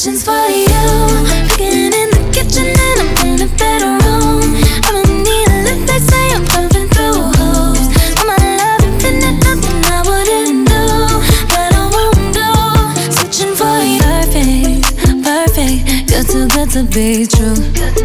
positions for you. Cooking in the kitchen and I'm in the bedroom. I don't need a lift, they say I'm pumping through holes. All my love infinite, nothing I wouldn't do, that I won't do. Searching for you, perfect, you're too good to be true.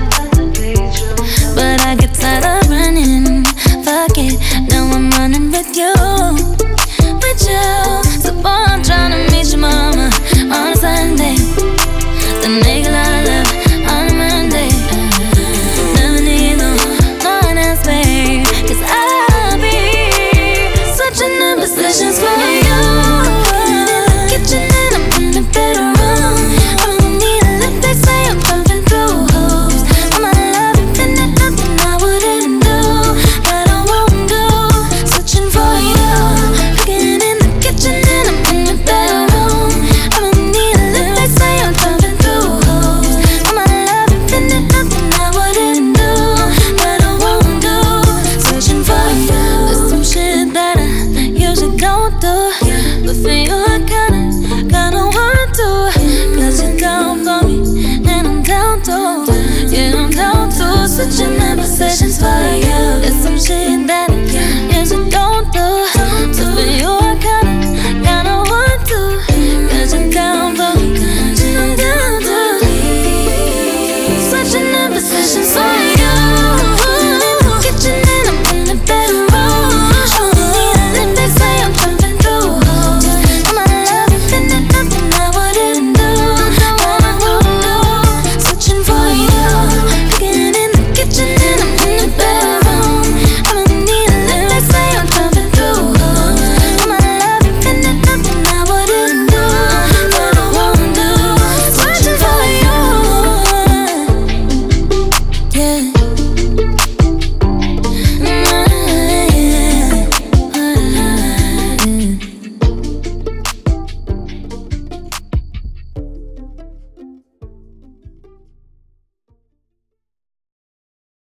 But I get tired of running, fuck it, now I'm running with you. With you, so boy I'm tryna meet your mama on a Sunday, then make a lot of love on a Monday. Never need no one else, babe, 'cause I'll be switching the positions for you. In the kitchen and I'm in the bedroom. I don't need a lift, they say I'm pumping through holes. All my love infinite, nothing I wouldn't do, that I won't do. Searching for you, cooking in the kitchen and I'm in the bedroom. I don't need a lift, they say I'm pumping through holes. All my love infinite, nothing I wouldn't do, that I won't do. Searching for you. There's some shit that I usually don't do, but for you I kinda want to. 'Cause you're down for me and I'm down to, yeah, I'm down to. Switching my position